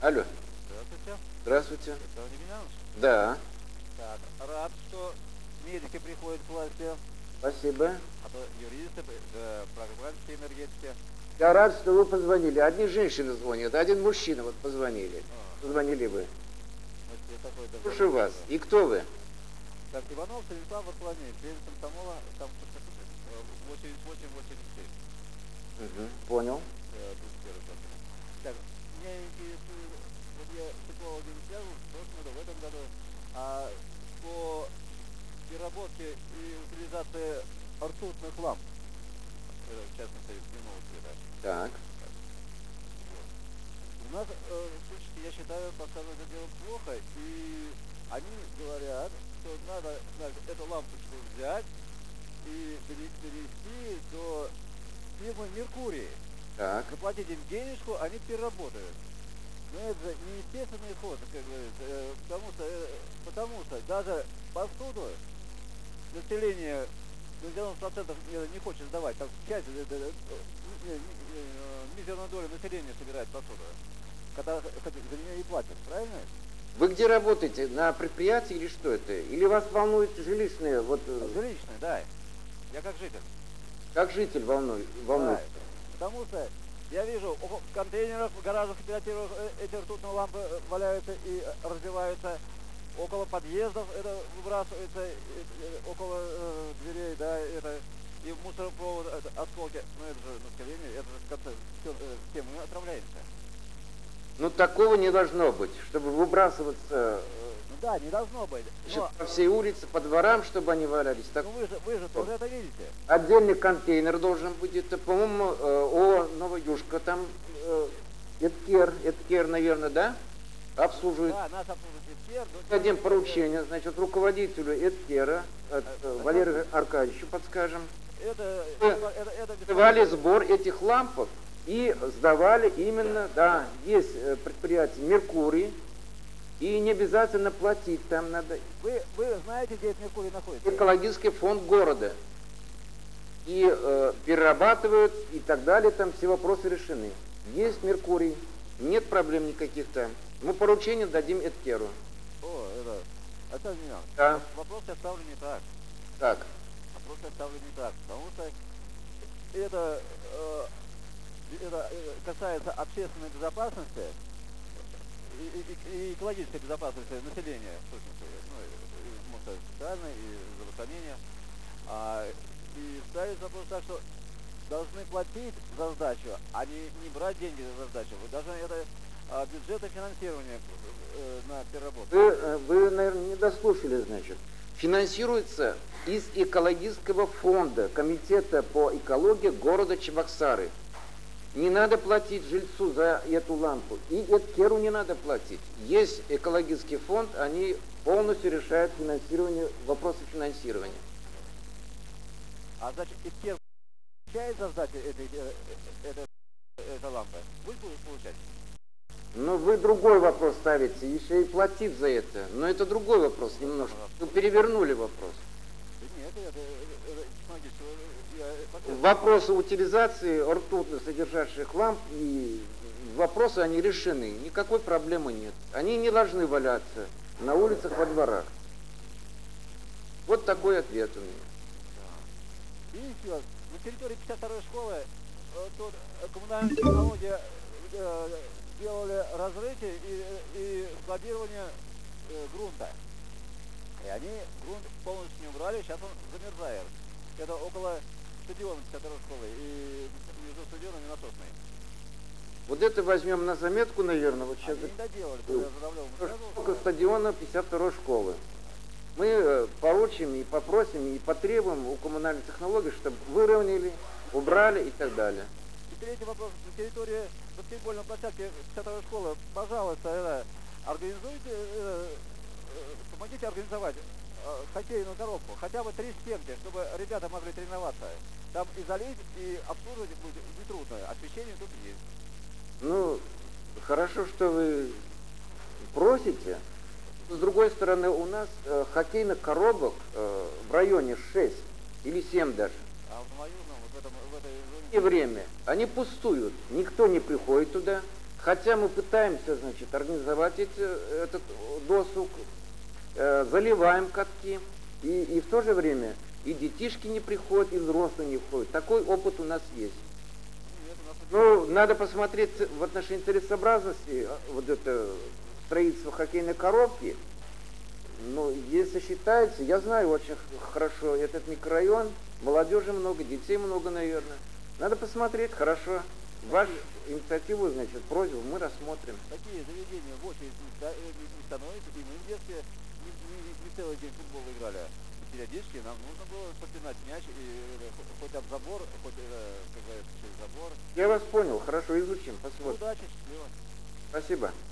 Алло. Здравствуйте. Здравствуйте. Это Демьянович? Да, Так, рад, что медики приходят к власти, спасибо. а то юристы, программщики энергетики. Я рад, что вы позвонили. Одни женщины звонят, один мужчина вот позвонили. А, Позвонили вы. значит, я такой Слушаю давно. вас. И кто вы? Так, Иванов Станислав Варфоломеевич, член комсомола, там 88-87. Понял. 31 год. Так, меня интересует, вот я с экологами связан в прошлом году, в этом году, по переработке и утилизации ртутных ламп, в частности, дневного света. Так. У нас, слушайте, я считаю, пока это дело плохо, и они говорят, что надо, значит, эту лампочку взять и перевести до фирмы «Меркурий». Так. Заплатить им денежку, они переработают. Но это же неестественный ход, как говорится, потому что даже посуду население 90% не хочет сдавать, там часть, мизерную долю населения собирает посуду, когда за нее и платят, правильно? Вы где работаете? На предприятии или что это? Или вас волнует жилищные? Вот, Жилищное, да. Я как житель. как житель волнует? Да. Потому что я вижу, в контейнерах, в гаражах, кооперативах эти ртутные лампы валяются и разбиваются. Около подъездов это выбрасывается, около дверей, да, это и мусоропровод, осколки. Ну это же население, это же в конце, все мы отравляемся. Ну, такого не должно быть, чтобы выбрасываться Ну да, не должно быть. Но, по всей улице, по дворам, чтобы они валялись. Так, ну вы же тоже это видите. отдельный контейнер должен быть. Это, по-моему, Новоюшка, там Эдкер, наверное, да? Обслуживает. Да, нас обслуживает Эдкер. Дадим поручение, значит, руководителю Эдкера, Валерию Аркадьевичу подскажем. Это Сдавали сбор этих лампов и сдавали именно, да, есть предприятие «Меркурий», и не обязательно платить, там надо. Вы знаете, где этот «Меркурий» находится? Экологический фонд города. И перерабатывают, и так далее, там все вопросы решены. Есть «Меркурий», нет проблем никаких там. Мы поручение дадим Эдкеру. О, это меня. Да. Вопрос я ставлю не так. Так. Вопрос я ставлю не так, потому что это касается общественной безопасности и экологической безопасности населения, в сущности, ну, может, социальной и здравоохранения. И ставить вопрос так, что должны платить за сдачу, а не брать деньги за сдачу. Вы должны это бюджетное финансирование на переработку. Вы, наверное, не дослушали, значит. Финансируется из экологического фонда Комитета по экологии города Чебоксары. Не надо платить жильцу за эту лампу. И Эдкеру не надо платить. Есть экологический фонд, они полностью решают финансирование, вопросы финансирования. А значит, Эдкер получает за сдачу этой лампы? Вы будете получать? Но вы другой вопрос ставите, еще и платить за это. Но это другой вопрос немножко. Вы перевернули вопрос. Нет, Вопросы утилизации ртутно содержащих ламп и вопросы они решены. Никакой проблемы нет. Они не должны валяться на улицах, во дворах. Вот такой ответ у меня. Видите, на территории 52-й школы тут коммунальные технологии делали разрытие и складирование грунта. И они грунт полностью не убрали, сейчас он замерзает. Это около стадиона 52-й школы и между стадионом и насосной. Вот это возьмем на заметку, наверное. Вот сейчас Они не доделали, когда Журавлев около стадиона 52-й школы. Мы поручим и попросим, и потребуем у коммунальных технологий, чтобы выровняли, убрали и так далее. И третий вопрос. На территории баскетбольной площадки 52-й школы, пожалуйста, организуйте, помогите организовать хоккейную коробку, хотя бы 3 стенки, чтобы ребята могли тренироваться. Там и залить, и обслуживать будет нетрудно. Освещение тут есть. Ну, хорошо, что вы просите. С другой стороны, у нас хоккейных коробок в районе 6 или 7 даже. А в Новоюжном, в этой зоне... И время. Они пустуют. Никто не приходит туда. Хотя мы пытаемся, значит, организовать этот досуг, заливаем катки, и в то же время и детишки не приходят, и взрослые не входят. Такой опыт у нас есть. Ну, надо посмотреть в отношении целесообразности вот это строительство хоккейной коробки. Ну, если считается, я знаю очень хорошо этот микрорайон, молодежи много, детей много, наверное. Надо посмотреть, хорошо. Вашу инициативу, значит, просьбу мы рассмотрим. Такие заведения в очередь не становятся, и мы в детстве не целый день в футбол играли. Периодически нам нужно было попинать мяч, и хоть об забор, хоть, как говорится, через забор. Я вас понял, хорошо, изучим, посмотрим. Удачи, счастливо. Спасибо.